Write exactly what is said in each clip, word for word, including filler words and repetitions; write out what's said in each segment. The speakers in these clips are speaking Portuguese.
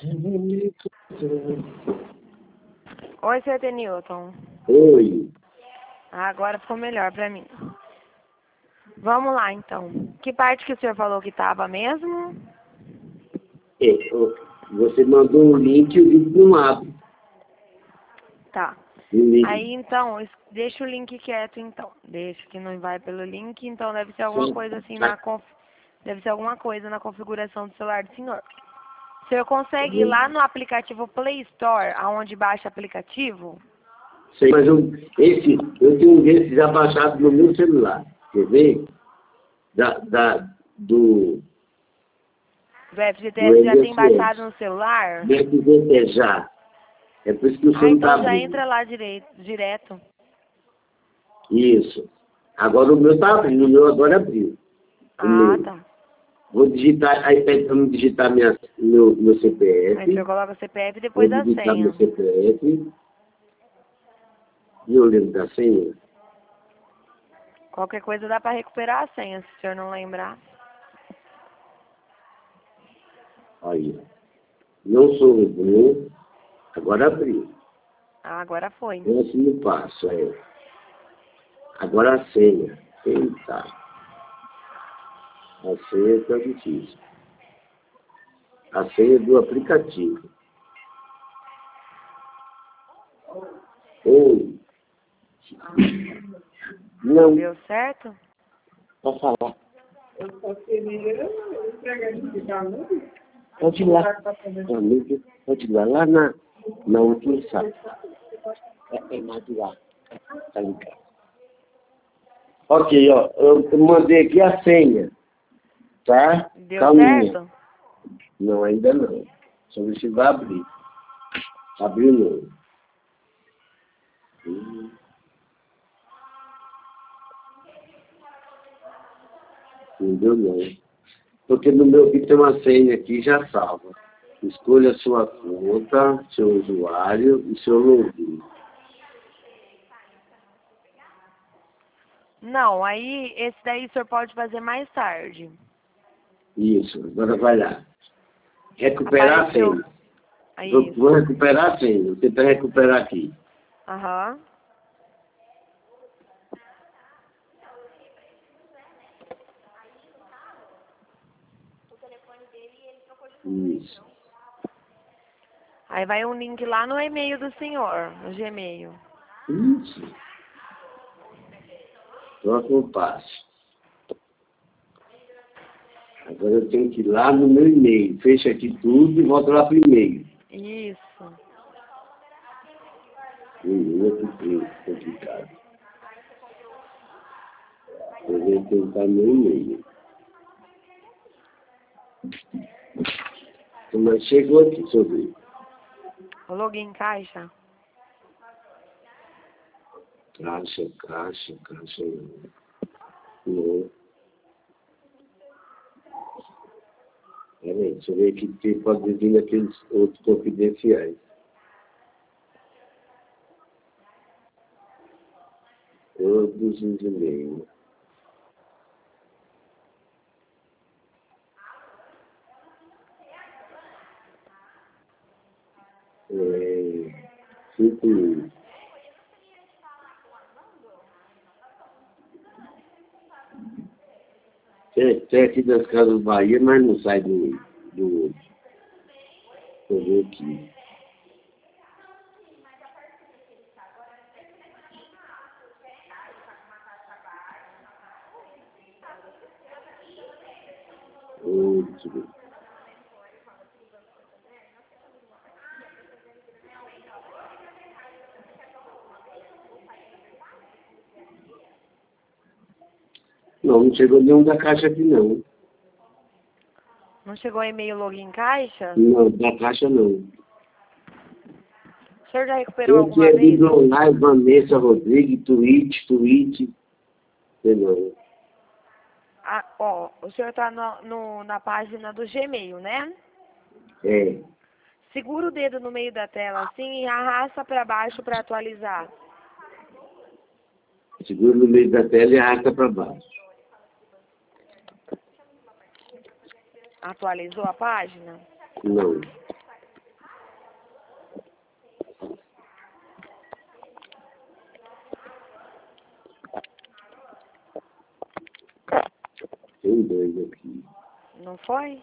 Oi, seu Denilton. Oi. Agora ficou melhor pra mim. Vamos lá, então. Que parte que o senhor falou que estava mesmo? É, você mandou um link e o link não abre. Tá. Link. Aí, então, es- deixa o link quieto, então. Deixa que não vai pelo link, então deve ser alguma Sim. coisa assim na conf... Deve ser alguma coisa na configuração do celular do senhor. O senhor consegue ir lá no aplicativo Play Store, aonde baixa aplicativo? Sei, mas eu, esse, eu tenho um desses já baixado no meu celular. Quer ver? Da, da, do... O F G T Do S já tem I N S S. baixado no celular? Do F G T S já. É por isso que o Ah, senhor não está então já abrindo. entra lá direito, direto. Isso. Agora o meu está abrindo, o meu agora abriu. O Ah, meu. tá. Vou digitar, aí pede para eu digitar minha, meu, meu C P Aí o F. senhor coloca o C P F e Vou depois a digitar meu senha. C P F. E eu lembro da senha. Qualquer coisa dá para recuperar a senha, se o senhor não lembrar. Aí. Não sou robô. Agora abriu. Ah, agora foi. Próximo passo, é. Agora a senha. Eita. A senha está difícil. A senha do aplicativo. Oi. Não. Deu certo? Pode falar. Pode ir lá. Amigo, pode ir lá. Lá na, na última sala. É, é mais de lá. Tá ligado. Ok, ó. Eu, eu mandei aqui a senha. Tá? Deu Calminha. certo? Não, ainda não. Só ver se vai abrir. Abriu não. Hum. Não deu não. Porque no meu aqui tem uma senha aqui já salva. Escolha a sua conta, seu usuário e seu login. Não, aí esse daí o senhor pode fazer mais tarde. Isso, agora vai lá. Recuperar Apareceu. a senha. Aí, Vou, isso. vou recuperar a senha. Vou tentar recuperar aqui. Aham. Isso. Aí vai um link lá no e-mail do senhor, no Gmail. Isso. Próximo passo. Agora eu tenho que ir lá no meu e-mail. Fecha aqui tudo e volta lá para o e-mail. Isso. Hum, muito complicado. Eu vou tentar no e-mail. Mas chegou aqui, deixa eu ver. O login caixa. Caixa, caixa, caixa. Não. Peraí, deixa eu ver aqui, porque pode vir aqueles outros confidenciais. Todos os e-mails. É, cinco mil. Tem, tem aqui das Casas Bahia, mas não sai do do outro. Deixa eu ver aqui. Outro. Não, não chegou nenhum da caixa aqui, não. Não chegou e-mail login caixa? Não, da caixa não. O senhor já recuperou Tem aqui alguma é vez? Live Vanessa Rodrigues, tweet, tweet. Sei não. Ah, ó, o senhor tá no, no- na página do Gmail, né? É. Segura o dedo no meio da tela assim e arrasta para baixo para atualizar. Segura no meio da tela e arrasta para baixo. Atualizou a página? Não. tem dois aqui. Não foi?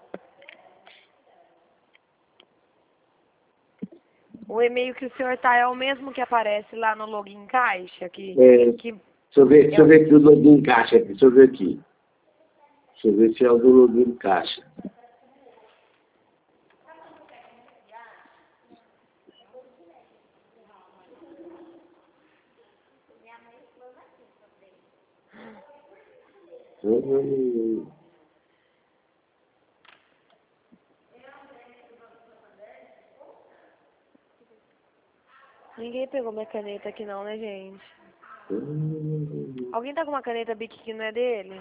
O e-mail que o senhor tá é o mesmo que aparece lá no login caixa? Que, É, que deixa eu ver, deixa eu eu... ver aqui o login caixa aqui, deixa eu ver aqui. Deixa eu ver se é o do login caixa. Hum, Ninguém pegou minha caneta aqui não, né, gente? hum. Alguém tá com uma caneta Bic que não é dele?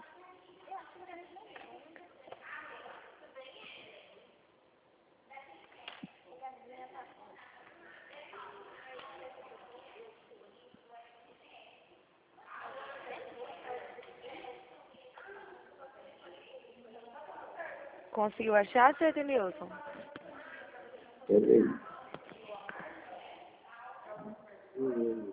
Conseguiu achar, senhor Denilson? Peraí. Hum.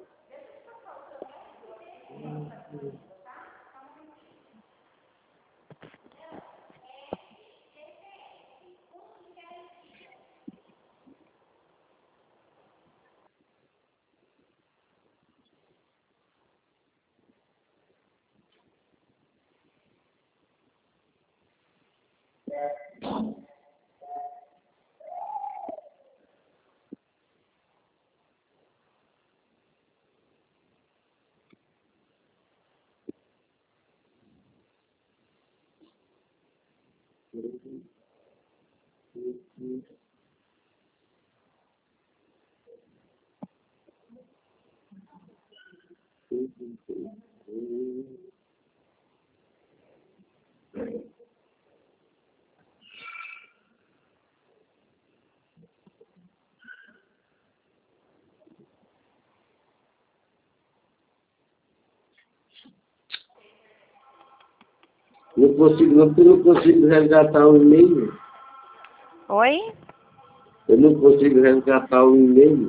Não consigo, não, porque eu não consigo resgatar o e-mail. Oi? Eu não consigo resgatar o e-mail.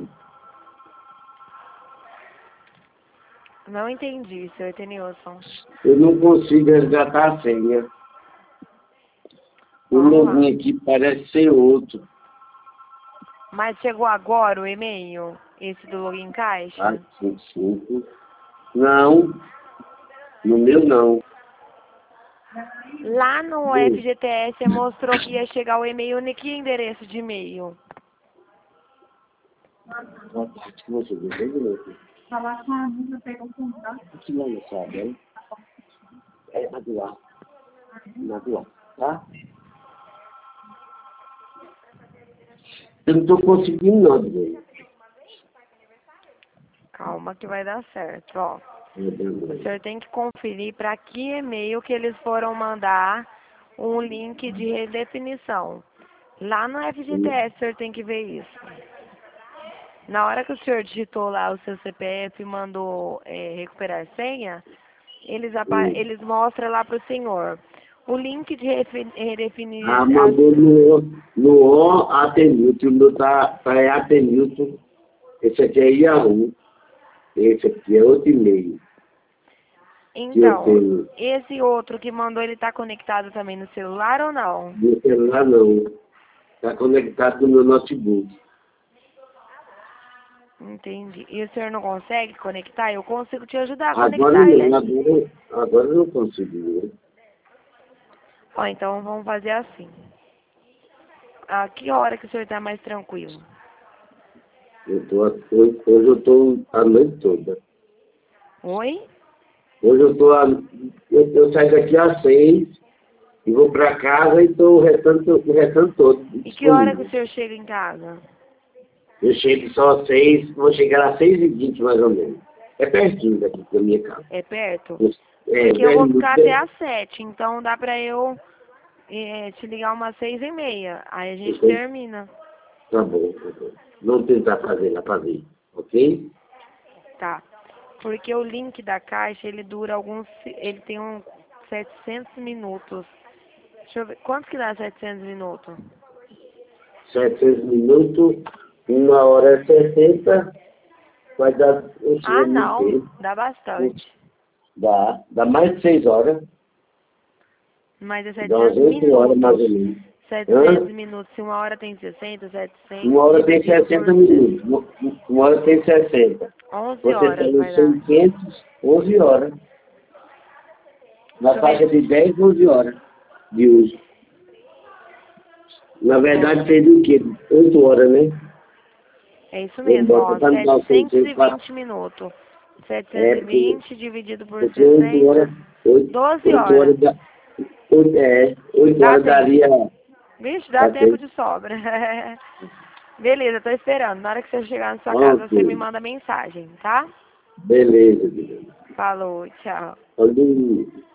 Não entendi, senhor Denilson. Eu não consigo resgatar a senha. O Vamos lá. login aqui parece ser outro. Mas chegou agora o e-mail? Esse do login caixa? quatro, cinco, cinco. Não. No meu não. Lá no F G T S mostrou que ia chegar o e-mail em que endereço de e-mail? Acho que você viu bem de novo. Falar com a amiga, pegar um contato. Aqui lá não sabe, hein? É na do lado. Na do lado, tá? Eu não estou conseguindo não, velho. Calma que vai dar certo, ó. Meu Deus. O senhor tem que conferir para que e-mail que eles foram mandar um link de redefinição. Lá no F G T S o senhor tem que ver isso. Na hora que o senhor digitou lá o seu C P F e mandou é, recuperar senha, eles, apa- Hum. eles mostram lá para o senhor o link de refi- redefinir Ah, as- mandou no, no O Atenilton, no tá, tá é Atenilton. Esse aqui é Yahoo. Esse aqui é outro e-mail que eu Então, tenho. esse outro que mandou, ele tá conectado também no celular ou não? No celular não. Está conectado no meu notebook. Entendi. E o senhor não consegue conectar? Eu consigo te ajudar a Agora conectar ele não, aqui. agora, agora eu não consigo. Né? Ó, então vamos fazer assim. A que hora que o senhor tá mais tranquilo? Eu tô, hoje, hoje eu estou a noite toda. Oi? Hoje eu estou eu, eu saio daqui às seis e vou para casa e estou o restante, o restante todo. E que hora que o Disponível. senhor chega em casa? Eu chego só às seis, vou chegar às seis e vinte mais ou menos. É pertinho daqui da minha casa. É perto? É, Porque eu vou velho, ficar muito até bem. às sete, então dá pra eu é, te ligar umas seis e meia. Aí a gente Então, termina. tá bom, tá bom. Vamos tentar fazer lá para ver, ok? Tá. Porque o link da caixa, ele dura alguns... Ele tem uns setecentos minutos. Deixa eu ver. Quanto que dá setecentos minutos? setecentos minutos, uma hora e sessenta, vai dar o Ah, segundo não. tempo. Dá bastante. Dá, dá mais de seis horas. Mas é Dá umas setecentos oito horas mais ou minutos. menos. setecentos Hã? minutos. Se uma hora tem sessenta, setecentos. Uma hora tem dividido sessenta por minutos. Uma uma hora tem sessenta. onze Você horas tem vai dar. seiscentos, onze horas. Na Deixa eu faixa ver. de dez, onze horas de uso. Na verdade, É, seria o quê? oito horas, né? é isso Vamos mesmo, botar ó. para dar o setecentos e seiscentos, vinte minutos. é, porque, setecentos e vinte dividido por porque oito horas, sessenta. oito, doze oito horas. horas, dá, oito, é, oito Dá horas tempo. daria, Vixe, dá dá tempo tempo. de sobra. Beleza, tô esperando. Na hora que você chegar na sua casa, você me Ok, manda mensagem, tá? beleza, beleza. Falou, tchau. Quando